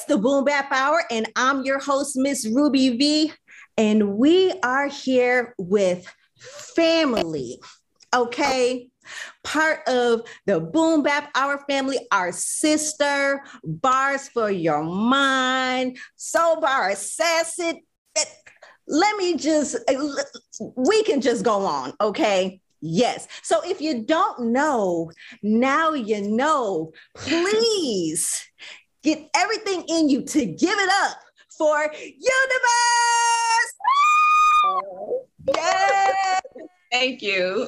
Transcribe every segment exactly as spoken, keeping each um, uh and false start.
the Boom Bap Hour, and I'm your host, Miss Ruby V, and we are here with family, okay? Part of the Boom Bap Hour family, our sister, Bars for Your Mind, So Bar Assassin. Let me just, we can just go on, okay? Yes. So if you don't know, now you know. Please get everything in you to give it up for Universe. Yes. Thank you.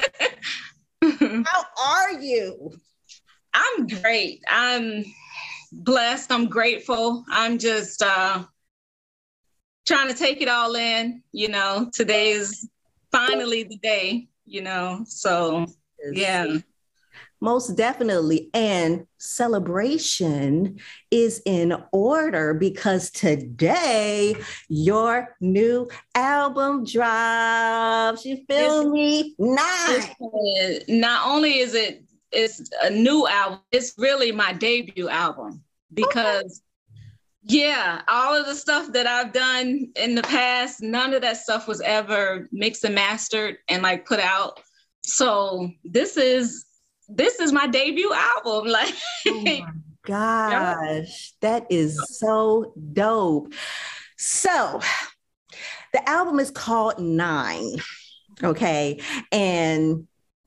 How are you? I'm great. I'm blessed. I'm grateful. I'm just uh, trying to take it all in. You know, today is finally the day, you know, so yeah. Most definitely. And celebration is in order because today your new album drops. You feel It's, me? Nine. Not only is it it's a new album, it's really my debut album because okay. yeah, all of the stuff that I've done in the past, none of that stuff was ever mixed and mastered and like put out. So this is This is my debut album. Like, oh my gosh, that is so dope. So the album is called Nine. Okay. And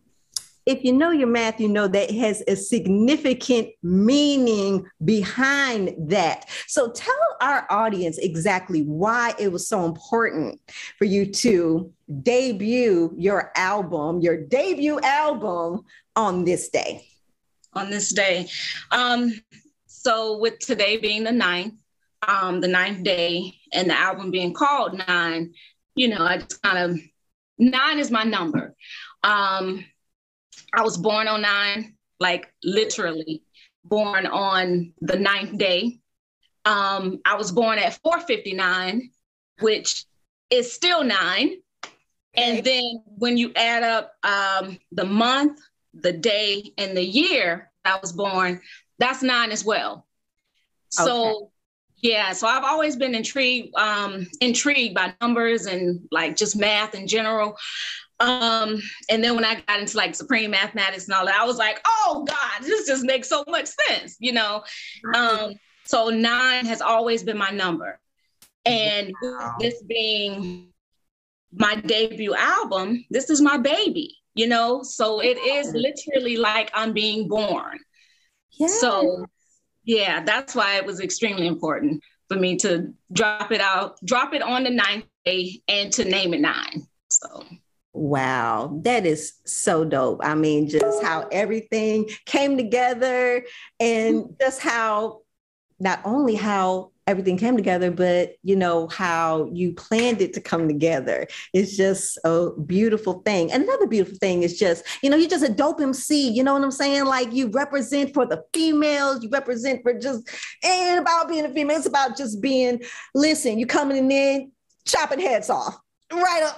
if you know your math, you know that it has a significant meaning behind that. So tell our audience exactly why it was so important for you to debut your album, your debut album on this day. On this day. Um, so with today being the ninth, um, the ninth day, and the album being called Nine, you know, I just kind of, nine is my number. Um, I was born on nine, like literally born on the ninth day. Um, I was born at four fifty-nine, which is still nine. Okay. And then when you add up um, the month, the day, and the year I was born, that's nine as well. So okay. yeah, so I've always been intrigued, um, intrigued by numbers and like just math in general. Um, and then when I got into like supreme mathematics and all that, I was like, oh God, this just makes so much sense, you know? Um, so nine has always been my number. And wow. This being my debut album, this is my baby, you know? So it is literally like I'm being born. Yes. So yeah, that's why it was extremely important for me to drop it out, drop it on the ninth day and to name it Nine, so. Wow, that is so dope. I mean, just how everything came together and just how, not only how everything came together, but, you know, how you planned it to come together. It's just a beautiful thing. And another beautiful thing is just, you know, you're just a dope M C, you know what I'm saying? Like you represent for the females, you represent for just, it ain't about being a female, it's about just being, listen, you coming in, chopping heads off, right up.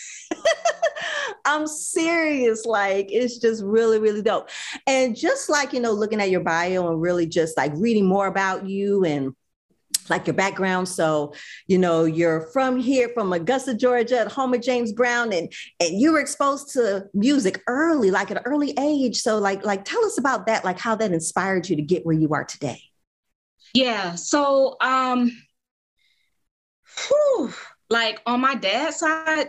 I'm serious. Like, it's just really, really dope. And just like, you know, looking at your bio and really just like reading more about you and like your background. So, you know, you're from here, from Augusta, Georgia, at home of James Brown, and, and you were exposed to music early, like at an early age. So like, like, tell us about that, like how that inspired you to get where you are today. Yeah. So, um, whew, like on my dad's side,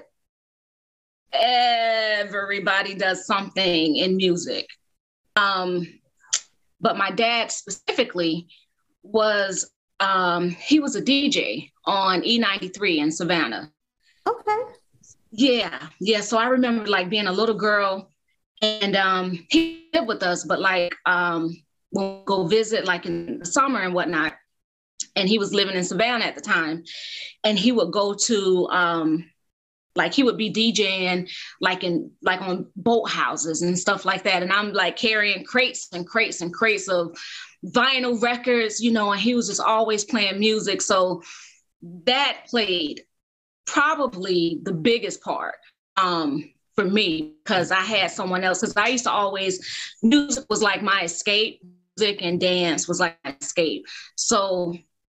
everybody does something in music. Um, but my dad specifically was, um, he was a D J on E ninety-three in Savannah. Okay. Yeah. Yeah. So I remember like being a little girl and um, he lived with us, but like um, we'll go visit like in the summer and whatnot. And he was living in Savannah at the time. And he would go to, um, like he would be DJing like in like on boat houses and stuff like that. And I'm like carrying crates and crates and crates of vinyl records, you know, and he was just always playing music. So that played probably the biggest part um, for me because I had someone else. Because I used to always, music was like my escape. Music and dance was like my escape. So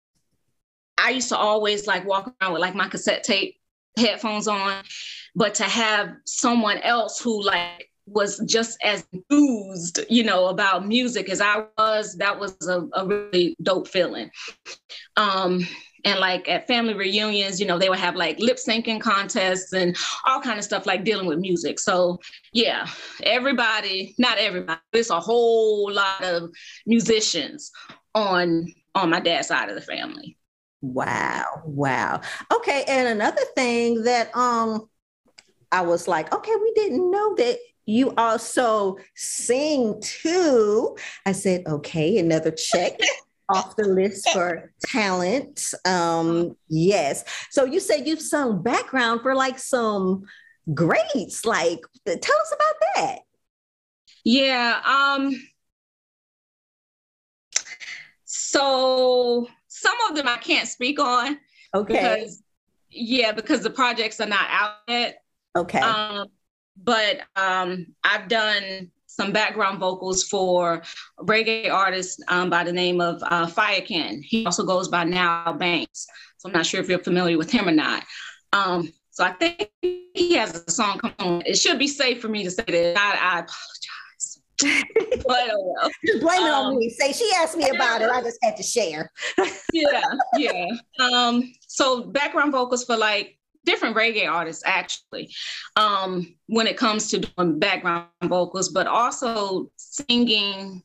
I used to always like walk around with like my cassette tape headphones on, but to have someone else who like was just as enthused, you know, about music as I was, that was a, a really dope feeling. Um, and like at family reunions, you know, they would have like lip syncing contests and all kind of stuff like dealing with music. So yeah, everybody, not everybody, it's a whole lot of musicians on on my dad's side of the family. Wow. Wow. Okay. And another thing that um I was like, okay, we didn't know that you also sing too. I said, okay, another check off the list for talent. Um, yes. So you said you've sung background for like some greats. Like, tell us about that. Yeah. Um, so some of them I can't speak on. Okay. Because, yeah, because the projects are not out yet. Okay. Um, but um, I've done some background vocals for a reggae artist um, by the name of uh, Firekin. He also goes by Now Banks. So I'm not sure if you're familiar with him or not. Um, so I think he has a song coming on. It should be safe for me to say that. I, I apologize. But oh well. Just blame it um, on me. Say she asked me about it. I just had to share. yeah, yeah. Um, so background vocals for like different reggae artists, actually, um, when it comes to doing background vocals, but also singing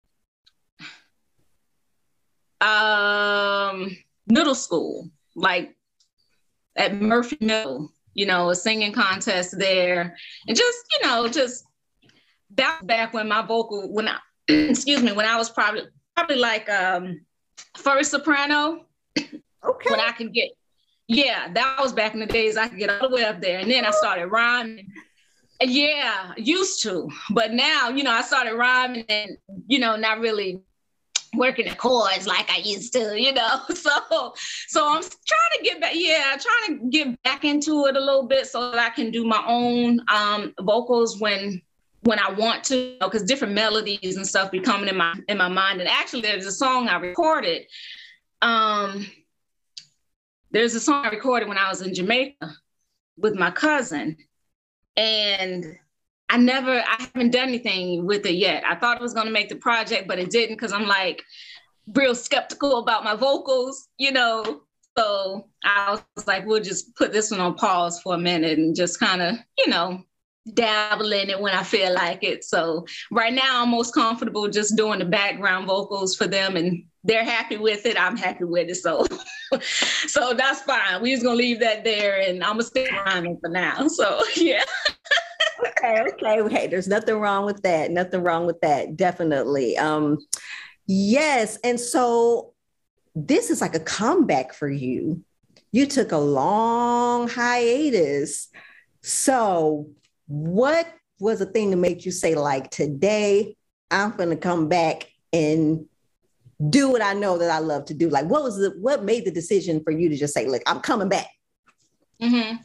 um, middle school, like at Murphy Middle, you know, a singing contest there. And just, you know, just back back when my vocal, when I, excuse me, when I was probably, probably like um, first soprano, okay. When I could get, yeah, that was back in the days I could get all the way up there. And then I started rhyming. And yeah, used to. But now, you know, I started rhyming and, you know, not really working the chords like I used to, you know. So so I'm trying to get back, yeah, trying to get back into it a little bit so that I can do my own um, vocals when when I want to, because you know, different melodies and stuff be coming in my in my mind. And actually there's a song I recorded. Um, There's a song I recorded when I was in Jamaica with my cousin, and I never, I haven't done anything with it yet. I thought it was going to make the project, but it didn't, because I'm like real skeptical about my vocals, you know? So I was like, we'll just put this one on pause for a minute and just kind of, you know, dabble in it when I feel like it. So right now I'm most comfortable just doing the background vocals for them, and they're happy with it. I'm happy with it. So, so that's fine. We're just gonna leave that there, and I'm gonna stay rhyming for now. So yeah. okay, okay, okay. There's nothing wrong with that. Nothing wrong with that. Definitely. Um, yes. And so this is like a comeback for you. You took a long hiatus. So what was the thing to make you say, like, today I'm gonna come back and do what I know that I love to do? Like, what was the, what made the decision for you to just say, look, I'm coming back? Mm-hmm.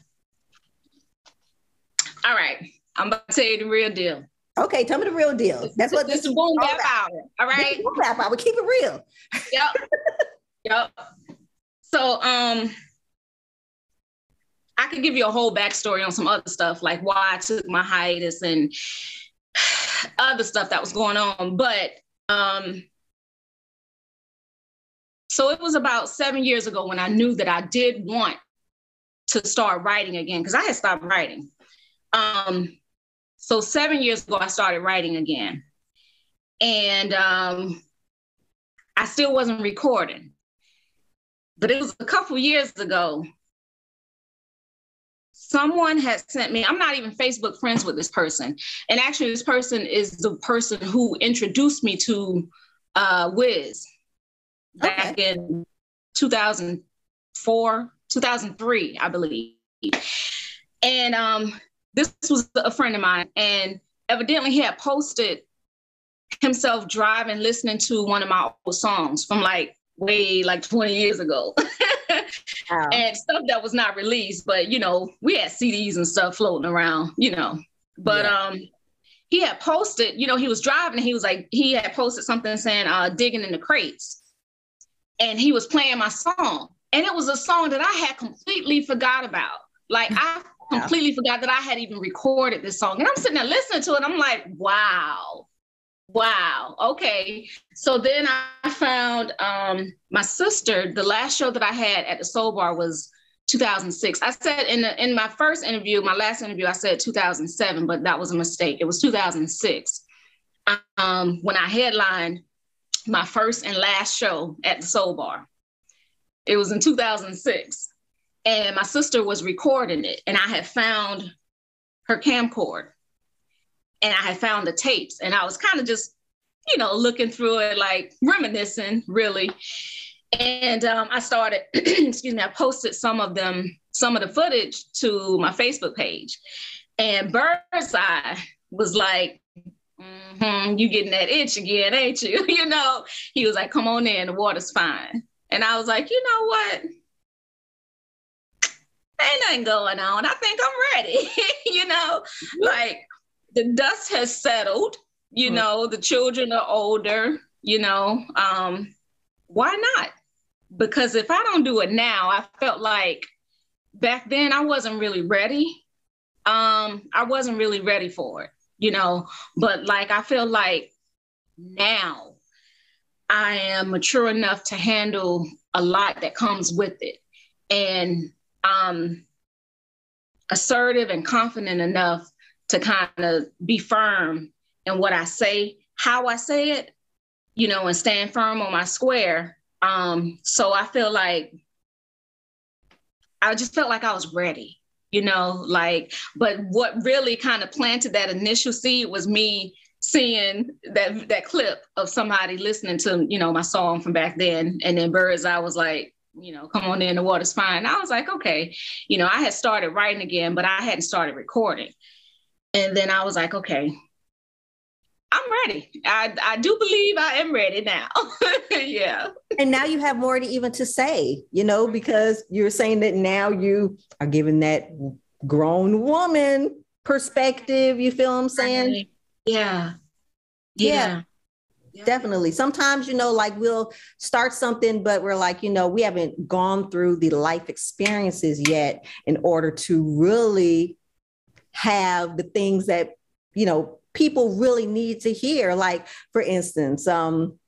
All right. I'm about to tell you the real deal. Okay, tell me the real deal. That's what this is boom bap hour. All right. Boom bap hour. Keep it real. Yep. Yep. So um I could give you a whole backstory on some other stuff, like why I took my hiatus and other stuff that was going on. But um so it was about seven years ago when I knew that I did want to start writing again, because I had stopped writing. Um, so seven years ago, I started writing again. And um, I still wasn't recording. But it was a couple years ago, someone had sent me, I'm not even Facebook friends with this person. And actually, this person is the person who introduced me to uh, Wiz. Back okay. in two thousand four, two thousand three, I believe. And um, this was a friend of mine, and evidently he had posted himself driving, listening to one of my old songs from like way like twenty years ago. Wow. And stuff that was not released, but you know, we had C Ds and stuff floating around, you know. But yeah. um, he had posted, you know, he was driving and he was like, he had posted something saying, uh, digging in the crates. And he was playing my song. And it was a song that I had completely forgot about. Like I completely forgot that I had even recorded this song. And I'm sitting there listening to it. I'm like, wow, wow. Okay. So then I found um, my sister, the last show that I had at the Soul Bar was two thousand six. I said in the, in my first interview, my last interview, I said two thousand seven, but that was a mistake. It was two thousand six. Um, when I headlined my first and last show at the Soul Bar. It was in two thousand six, and my sister was recording it, and I had found her camcorder, and I had found the tapes, and I was kind of just, you know, looking through it, like reminiscing, really. And um, I started, excuse me, I posted some of them, some of the footage to my Facebook page, and Birdseye was like, mm-hmm, you getting that itch again, ain't you? You know, he was like, come on in, the water's fine. And I was like, you know what? Ain't nothing going on. I think I'm ready. You know, like the dust has settled, you know, the children are older, you know, um, why not? Because if I don't do it now, I felt like back then I wasn't really ready. Um, I wasn't really ready for it, you know, but like, I feel like now I am mature enough to handle a lot that comes with it, and um, assertive and confident enough to kind of be firm in what I say, how I say it, you know, and stand firm on my square. Um, so I feel like I just felt like I was ready, you know, like, but what really kind of planted that initial seed was me seeing that that clip of somebody listening to, you know, my song from back then. And then Birdseye was like, you know, come on in, the water's fine. I was like, okay, you know, I had started writing again, but I hadn't started recording. And then I was like, okay, I'm ready. I, I do believe I am ready now. Yeah. And now you have more to even to say, you know, because you're saying that now you are giving that grown woman perspective. You feel what I'm saying? Yeah. Yeah. Yeah. Definitely. Sometimes, you know, like we'll start something, but we're like, you know, we haven't gone through the life experiences yet in order to really have the things that, you know, people really need to hear. Like, for instance, um,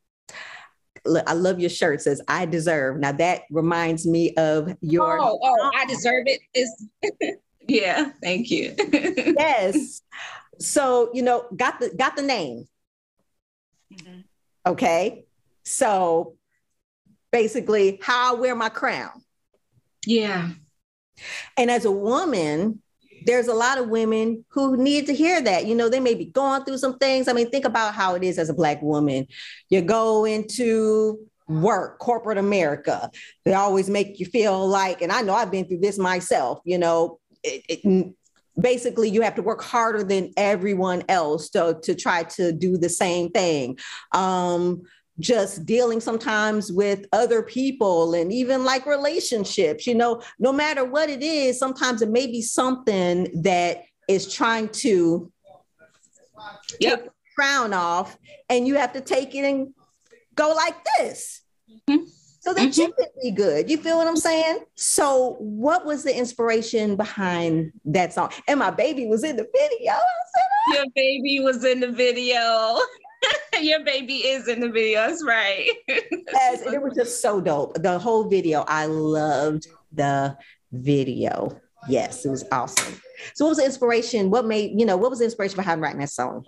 I love your shirt, it says I deserve. Now that reminds me of your. Oh, oh I deserve it. Is yeah. Thank you. Yes. So, you know, got the got the name. Mm-hmm. Okay. So basically how I wear my crown. Yeah. And as a woman, there's a lot of women who need to hear that. You know, they may be going through some things. I mean, think about how it is as a Black woman. You go into work, corporate America. They always make you feel like, and I know I've been through this myself, you know, it, it, basically you have to work harder than everyone else to, to try to do the same thing. Um, just dealing sometimes with other people and even like relationships, you know, no matter what it is, sometimes it may be something that is trying to yep. take the crown off, and you have to take it and go like this. Mm-hmm. So that mm-hmm. you can be good. You feel what I'm saying? So what was the inspiration behind that song? And my baby was in the video. Your baby was in the video. Your baby is in the video. That's right. Yes, and it was just so dope. The whole video, I loved the video. Yes, it was awesome. So what was the inspiration? What made, you know, what was the inspiration behind writing that song?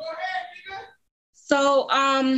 So um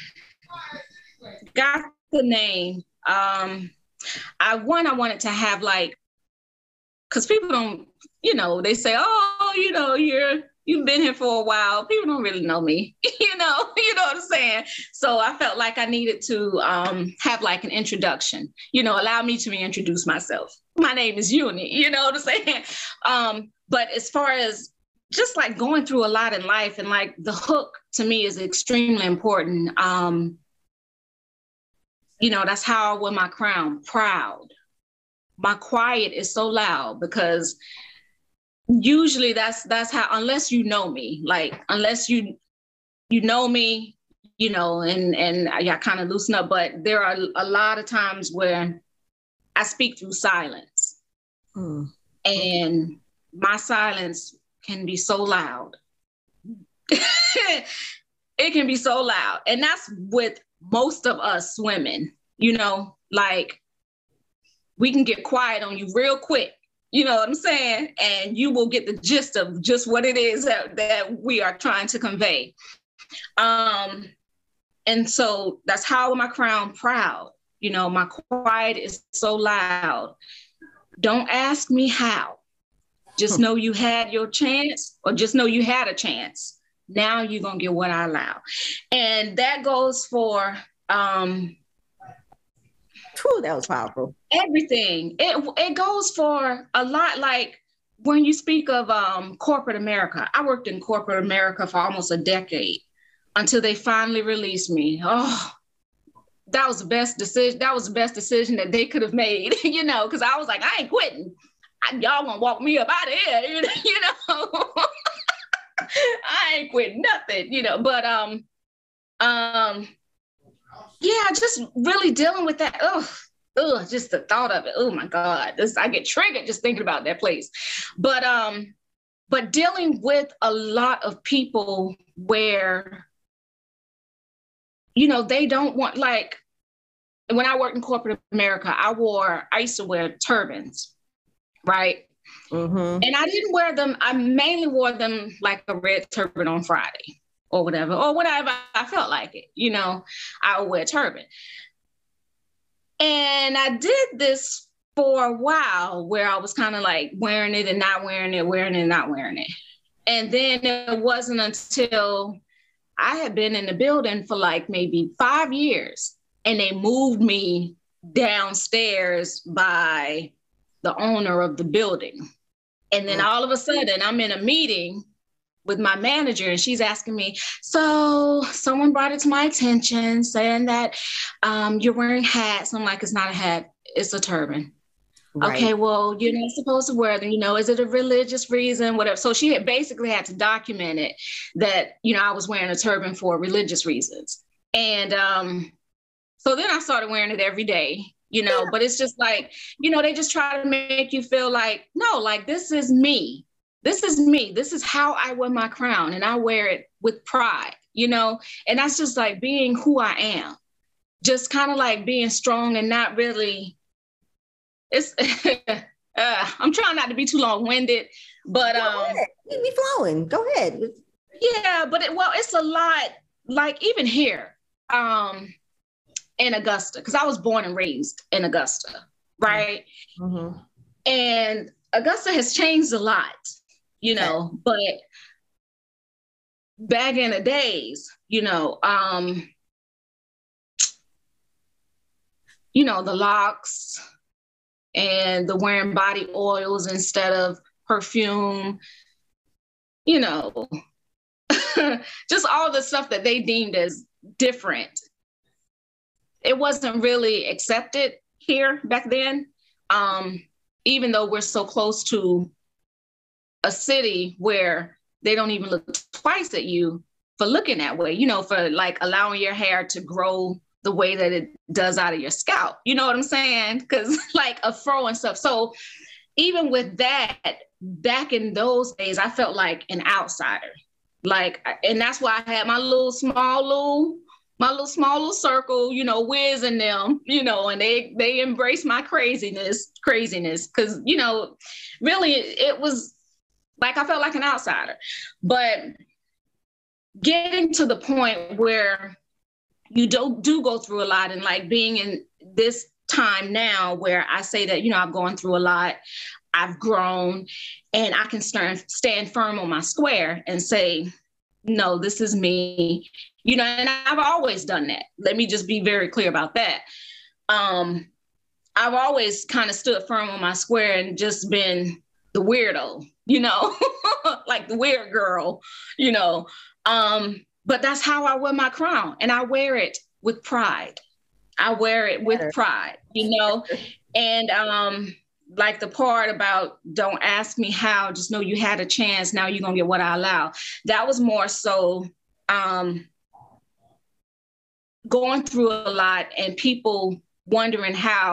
got the name. Um, I one, I wanted to have like, because people don't, you know, they say, oh, you know, you're you've been here for a while. People don't really know me, you know, you know what I'm saying? So I felt like I needed to um, have like an introduction, you know, allow me to reintroduce myself. My name is Uni, you know what I'm saying? Um, but as far as just like going through a lot in life, and like the hook to me is extremely important. Um, You know, that's how I wear my crown, proud. My quiet is so loud because usually that's that's how, unless you know me, like unless you you know me, you know, and and I, I kind of loosen up. But there are a lot of times where I speak through silence. Mm. And my silence can be so loud. It can be so loud. And that's with most of us women, you know, like we can get quiet on you real quick. You know what I'm saying? And you will get the gist of just what it is that, that we are trying to convey. Um, and so that's how I wear my crown proud. You know, my quiet is so loud. Don't ask me how. Just know you had your chance, or just know you had a chance. Now you're going to get what I allow. And that goes for um, True, that was powerful. Everything. It it goes for a lot. Like when you speak of um, corporate America, I worked in corporate America for almost a decade until they finally released me. Oh, that was the best decision. That was the best decision that they could have made, you know, because I was like, I ain't quitting. I, y'all gonna walk me up out of here, you know. You know? I ain't quitting nothing, you know. But um, um. Yeah, just really dealing with that. Oh, ugh, just the thought of it. Oh my God, this I get triggered just thinking about that place. But um, but dealing with a lot of people where, you know, they don't want, like when I worked in corporate America, I wore, I used to wear turbans, right? Mm-hmm. And I didn't wear them. I mainly wore them like a red turban on Friday. Or whatever, or whatever I felt like it, you know, I would wear a turban. And I did this for a while where I was kind of like wearing it and not wearing it, wearing it and not wearing it. And then it wasn't until I had been in the building for like maybe five years and they moved me downstairs by the owner of the building. And then all of a sudden I'm in a meeting with my manager, and she's asking me, so someone brought it to my attention saying that um, you're wearing hats. I'm like, it's not a hat, it's a turban. Right. Okay, well, you're not supposed to wear them. You know, is it a religious reason, whatever? So she had basically had to document it that, you know, I was wearing a turban for religious reasons. And um, so then I started wearing it every day, you know, but it's just like, you know, they just try to make you feel like, no, like this is me. This is me. This is how I wear my crown, and I wear it with pride, you know, and that's just like being who I am, just kind of like being strong and not really, it's, uh, I'm trying not to be too long winded, but um, you be flowing. Go ahead. Yeah, but it, well, it's a lot, like even here um, in Augusta, because I was born and raised in Augusta, right? Mm-hmm. And Augusta has changed a lot. You know, okay. But back in the days, you know, um, you know, the locks and the wearing body oils instead of perfume, you know, just all the stuff that they deemed as different. It wasn't really accepted here back then, um, even though we're so close to a city where they don't even look twice at you for looking that way, you know, for like allowing your hair to grow the way that it does out of your scalp. You know what I'm saying? Because like a fro and stuff. So even with that, back in those days, I felt like an outsider. Like, and that's why I had my little small little, my little small little circle, you know, Wiz and them, you know, and they they embraced my craziness, craziness. Because, you know, really it was, like, I felt like an outsider. But getting to the point where you do, do go through a lot, and like being in this time now where I say that, you know, I've gone through a lot, I've grown, and I can stand, stand firm on my square and say, no, this is me, you know, and I've always done that. Let me just be very clear about that. Um, I've always kind of stood firm on my square and just been the weirdo, you know, like the weird girl, you know, um, but that's how I wear my crown, and I wear it with pride. I wear it with pride, you know, and um, like the part about don't ask me how, just know you had a chance. Now you're going to get what I allow. That was more so um, going through a lot and people wondering how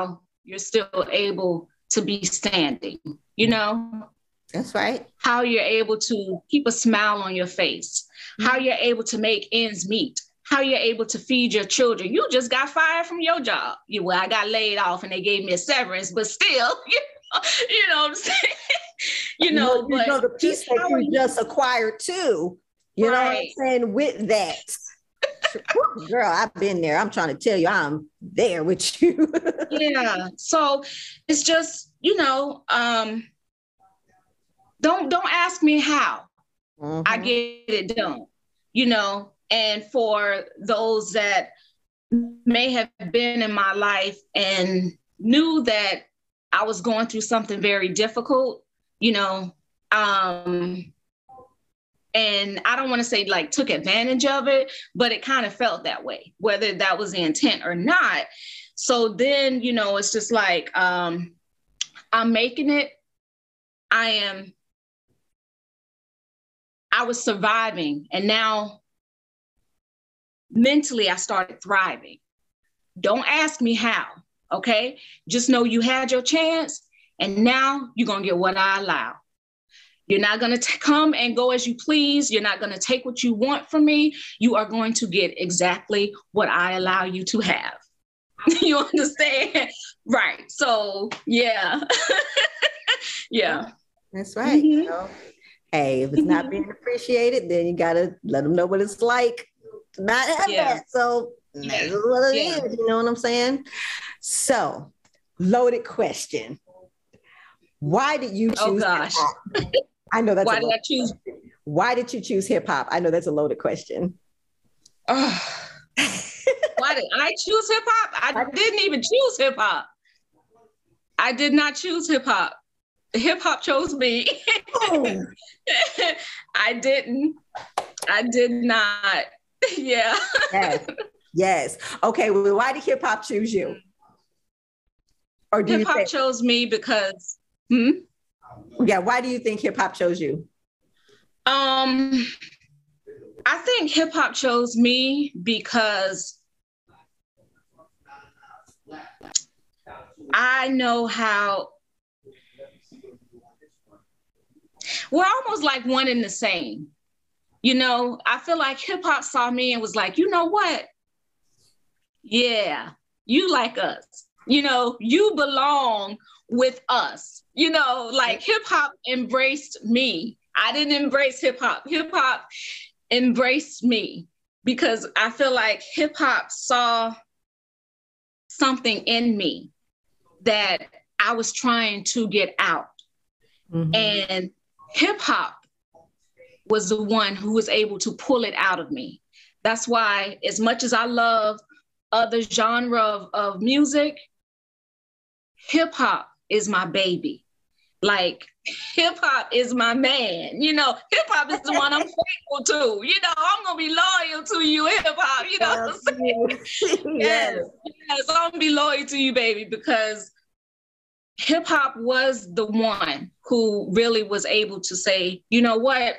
you're still able to be standing, you know? That's right. How you're able to keep a smile on your face, mm-hmm. how you're able to make ends meet, how you're able to feed your children. You just got fired from your job. You, well, I got laid off and they gave me a severance, but still, you know, you know what I'm saying? you know, you know, but you know the piece that you, you just acquired too. You right. know what I'm saying? With that. Girl, I've been there. I'm trying to tell you, I'm there with you. Yeah. So it's just, you know, um, don't don't ask me how mm-hmm. I get it done, you know. And for those that may have been in my life and knew that I was going through something very difficult, you know, um, and I don't want to say like took advantage of it, but it kind of felt that way, whether that was the intent or not. So then, you know, it's just like, um, I'm making it. I am, I was surviving, and now mentally I started thriving. Don't ask me how, okay? Just know you had your chance, and now you're going to get what I allow. You're not going to come and go as you please. You're not going to take what you want from me. You are going to get exactly what I allow you to have. You understand? Right. So, yeah. yeah. That's right. Mm-hmm. You know? Hey, if it's not mm-hmm. being appreciated, then you got to let them know what it's like to not have yeah. that. So, yeah. that's what it yeah. is. You know what I'm saying? So, loaded question. Why did you choose? Oh, gosh. I know that's why did I choose? Question. Why did you choose hip hop? I know that's a loaded question. Oh, why did I choose hip hop? I didn't even choose hip hop. I did not choose hip hop. Hip hop chose me. Oh. I didn't. I did not. Yeah. Yes. Yes. Okay. Well, why did hip hop choose you? Or do hip hop chose me because. Hmm? Yeah, why do you think hip hop chose you? Um, I think hip hop chose me because I know how we're almost like one and the same. You know, I feel like hip hop saw me and was like, you know what? Yeah, you like us. You know, you belong with us. You know, like hip hop embraced me. I didn't embrace hip hop. Hip hop embraced me because I feel like hip hop saw something in me that I was trying to get out. Mm-hmm. And hip hop was the one who was able to pull it out of me. That's why, as much as I love other genre of, of music, hip hop is my baby. Like, hip hop is my man. You know, hip hop is the one I'm faithful to. You know, I'm gonna be loyal to you, hip hop. You know what I'm saying? yes. yes, I'm gonna be loyal to you, baby, because hip hop was the one who really was able to say, you know what?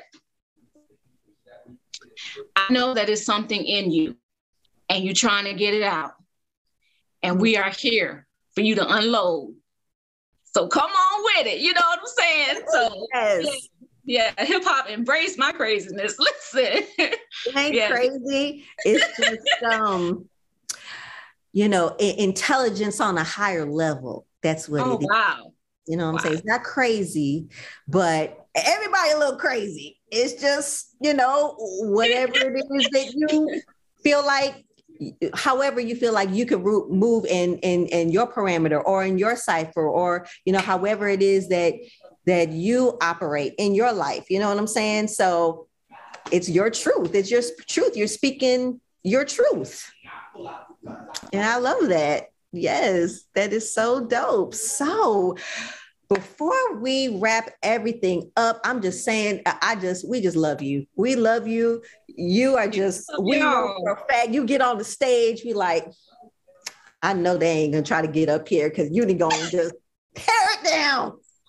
I know that it's something in you, and you're trying to get it out, and we are here for you to unload. So come on with it. You know what I'm saying? So yes. yeah, yeah hip hop embrace my craziness. Listen. It ain't yeah. crazy. It's just um, you know, I- intelligence on a higher level. That's what oh, it is. Wow. You know what I'm wow. saying? It's not crazy, but everybody a little crazy. It's just, you know, whatever it is that you feel like, however you feel like you can move in, in, in your parameter or in your cipher, or, you know, however it is that, that you operate in your life, you know what I'm saying? So it's your truth. It's your truth. You're speaking your truth. And I love that. Yes, that is so dope. So before we wrap everything up, I'm just saying, I just, we just love you. We love you. You are just, we know for a fact, you get on the stage, we like, I know they ain't gonna try to get up here because you ain't gonna just tear it down.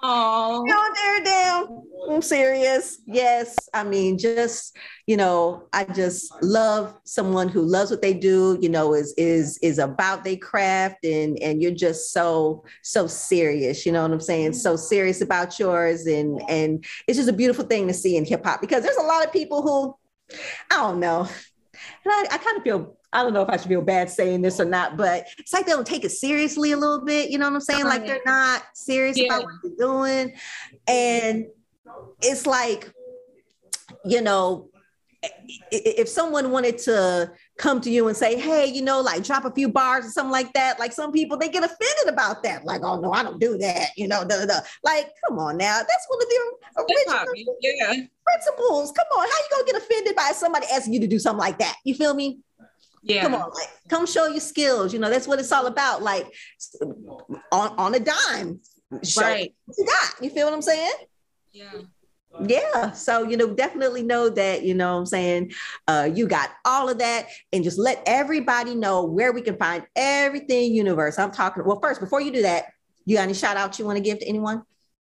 Oh, Down there, down. I'm serious. Yes. I mean, just, you know, I just love someone who loves what they do, you know, is is is about their craft, and and you're just so, so serious. You know what I'm saying? So serious about yours. And and it's just a beautiful thing to see in hip hop, because there's a lot of people who, I don't know. And I, I kind of feel, I don't know if I should feel bad saying this or not, but it's like they don't take it seriously a little bit. You know what I'm saying? Like they're not serious yeah. about what they're doing. And it's like, you know, if someone wanted to come to you and say, hey, you know, like drop a few bars or something like that, like some people, they get offended about that. Like, oh no, I don't do that. You know, da, da, da. Like, come on now. That's one of the original yeah. principles. Come on. How you going to get offended by somebody asking you to do something like that? You feel me? Yeah. Come on, like, come show your skills. You know, that's what it's all about. Like on, on a dime. Show right. what you got. You feel what I'm saying? Yeah. Yeah. So, you know, definitely know that, you know what I'm saying, uh, you got all of that, and just let everybody know where we can find everything Universe. I'm talking, well, first, before you do that, you got any shout outs you want to give to anyone?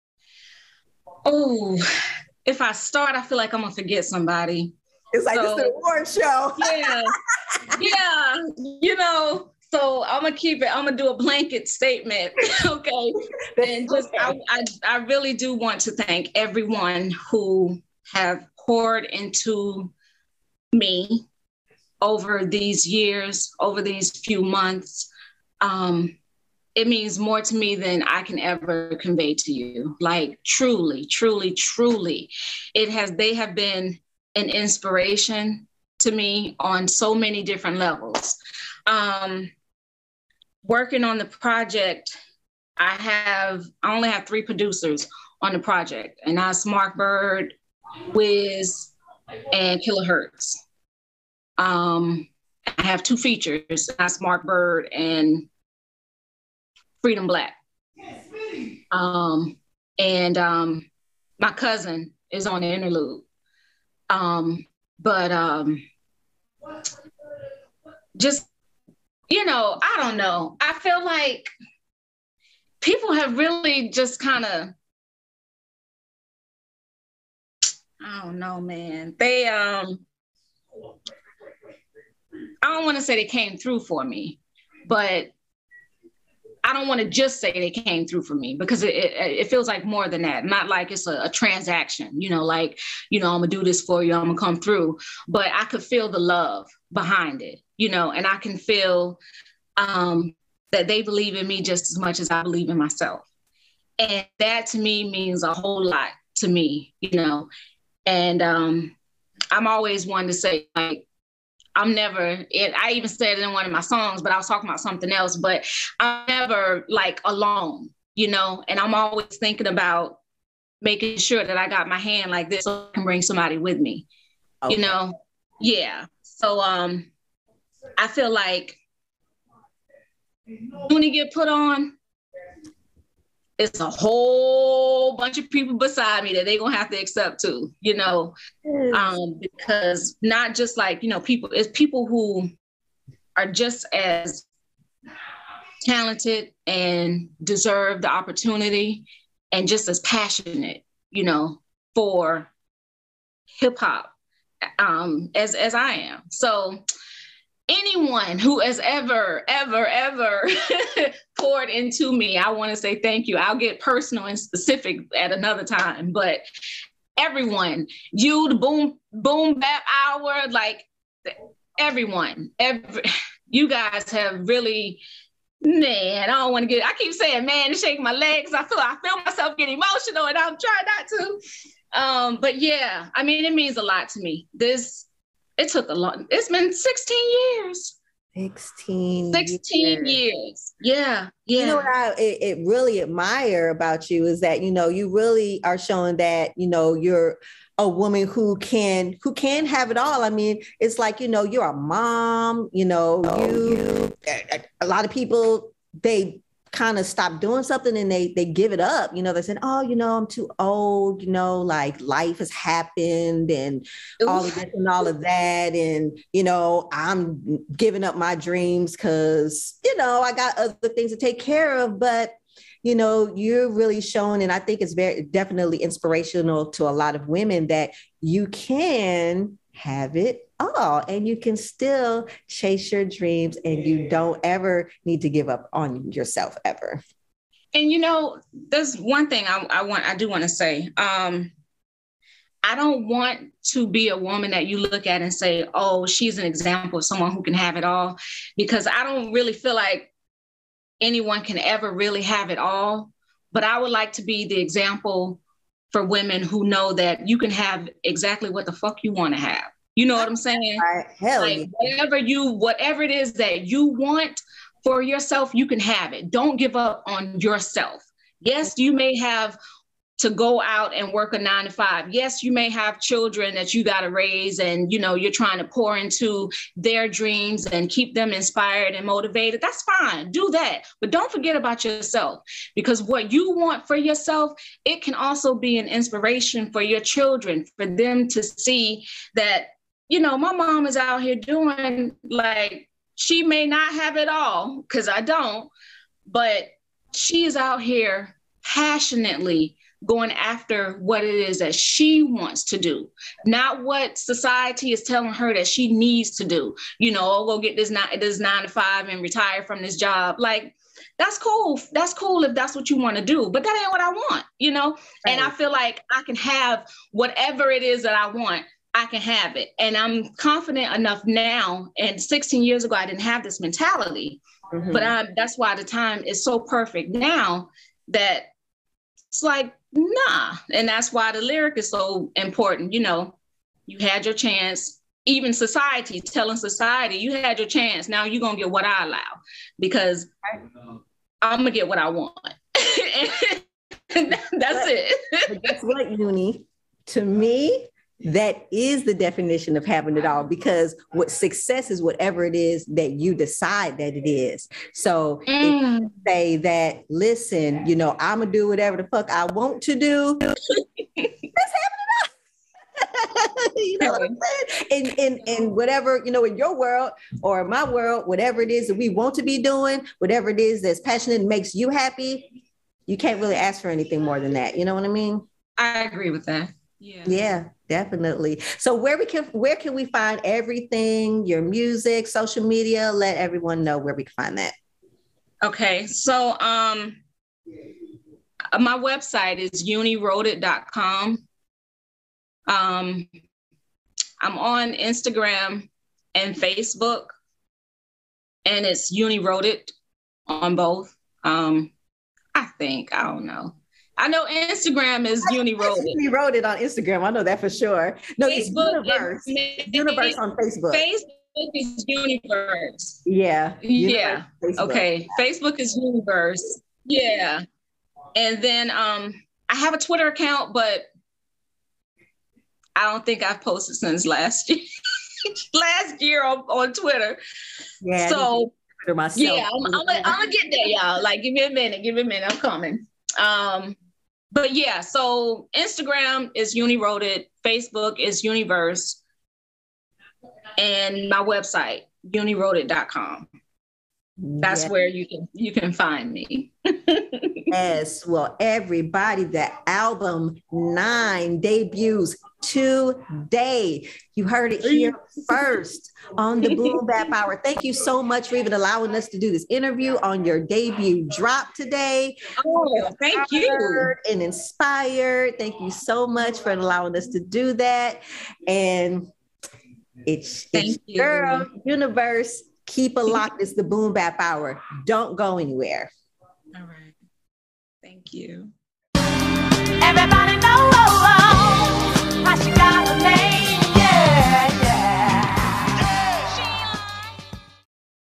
Oh, if I start, I feel like I'm going to forget somebody. It's like so, it's an award show. Yeah. Yeah. You know, so I'm going to keep it, I'm going to do a blanket statement. Okay. And just, okay. I, I, I really do want to thank everyone who have poured into me over these years, over these few months. Um, it means more to me than I can ever convey to you. Like truly, truly, truly, it has, they have been an inspiration to me on so many different levels. Um, working on the project, I have, I only have three producers on the project, and that's Mark Bird, Wiz, and Kilohertz. Um, I have two features, that's Mark Bird and Freedom Black. Um, and um, my cousin is on the interlude. Um, but um, just, you know, I don't know. I feel like people have really just kind of, I don't know, man. They, um, I don't want to say they came through for me, but I don't want to just say they came through for me, because it, it, it feels like more than that. Not like it's a, a transaction, you know, like, you know, I'm gonna do this for you, I'm gonna come through. But I could feel the love behind it, you know, and I can feel um, that they believe in me just as much as I believe in myself. And that to me means a whole lot to me, you know. And um, I'm always one to say, like, I'm never, it, I even said it in one of my songs, but I was talking about something else, but I'm never like alone, you know, and I'm always thinking about making sure that I got my hand like this so I can bring somebody with me, okay. You know? Yeah. So um, I feel like when you get put on, it's a whole bunch of people beside me that they're going to have to accept too, you know, um, because not just like, you know, people, it's people who are just as talented and deserve the opportunity and just as passionate, you know, for hip hop um, as, as I am. So anyone who has ever, ever, ever poured into me, I want to say thank you. I'll get personal and specific at another time, but everyone, you, the boom, boom bap hour, like everyone, every, you guys have really, man, I don't want to get, I keep saying, man, to shake my legs. I feel, I feel myself getting emotional and I'm trying not to. Um, but yeah, I mean, it means a lot to me. This, It took a long, it's been sixteen years. sixteen sixteen years. years. Yeah. Yeah. You know what I it, it really admire about you is that, you know, you really are showing that, you know, you're a woman who can, who can have it all. I mean, it's like, you know, you're a mom, you know, oh, you, a, a lot of people, they kind of stop doing something and they they give it up. You know, they said, oh, you know, I'm too old, you know, like life has happened and Oof. all of this and all of that. And, you know, I'm giving up my dreams because, you know, I got other things to take care of. But, you know, you're really showing, and I think it's very definitely inspirational to a lot of women that you can have it all and you can still chase your dreams and you don't ever need to give up on yourself ever. And, you know, there's one thing I, I want, I do want to say, um, I don't want to be a woman that you look at and say, oh, she's an example of someone who can have it all, because I don't really feel like anyone can ever really have it all. But I would like to be the example for women who know that you can have exactly what the fuck you want to have. You know what I'm saying? Right. Hell like yeah. whatever you, whatever it is that you want for yourself, you can have it. Don't give up on yourself. Yes, you may have to go out and work a nine to five. Yes, you may have children that you got to raise and, you know, you're trying to pour into their dreams and keep them inspired and motivated. That's fine. Do that. But don't forget about yourself, because what you want for yourself, it can also be an inspiration for your children, for them to see that, you know, my mom is out here doing, like, she may not have it all, because I don't, but she is out here passionately going after what it is that she wants to do, not what society is telling her that she needs to do. You know, oh, go get this nine, this nine to five and retire from this job. Like, that's cool. That's cool if that's what you want to do, but that ain't what I want, you know? Right. And I feel like I can have whatever it is that I want. I can have it. And I'm confident enough now. And sixteen years ago, I didn't have this mentality, mm-hmm. but I, that's why the time is so perfect now that it's like, nah. And that's why the lyric is so important. You know, you had your chance, even society telling society, you had your chance. Now you're going to get what I allow, because I'm going to get what I want. And that's but, it. But guess what, Uni? To me, that is the definition of having it all, because what success is whatever it is that you decide that it is. So mm. if you say that, listen, you know, I'm gonna do whatever the fuck I want to do, that's having it all. You know what I'm saying? In, in, in whatever, you know, in your world or my world, whatever it is that we want to be doing, whatever it is that's passionate and makes you happy, you can't really ask for anything more than that. You know what I mean? I agree with that. Yeah. Yeah, definitely. So where we can where can we find everything, your music, social media? Let everyone know where we can find that. Okay. So um my website is uni wrote it dot com. Um I'm on Instagram and Facebook, and it's Uni Wrote It on both. Um I think, I don't know. I know Instagram is Uni Wrote It. Uni Wrote It on Instagram. I know that for sure. No, Facebook it's Universe. Is, Universe on Facebook. Facebook is Universe. Yeah. Yeah. Universe, okay. Facebook is Universe. Yeah. And then um, I have a Twitter account, but I don't think I've posted since last year. last year on, on Twitter. Yeah. So myself. Yeah, I'm, I'm, I'm gonna get there, y'all. Like, give me a minute. Give me a minute. I'm coming. Um, But yeah, so Instagram is Uni Wrote It, Facebook is Universe, and my website, uni wrote it dot com. That's yeah. where you can you can find me. Yes, well, everybody, the album Nine debuts today. You heard it here first on the Boom Bap Hour. Thank you so much for even allowing us to do this interview on your debut drop today. Oh, thank you. And inspired. Thank you so much for allowing us to do that. And it's, thank it's you. Girl Universe. Keep it locked. It's the Boom Bap Hour. Don't go anywhere. All right. Thank you. Everybody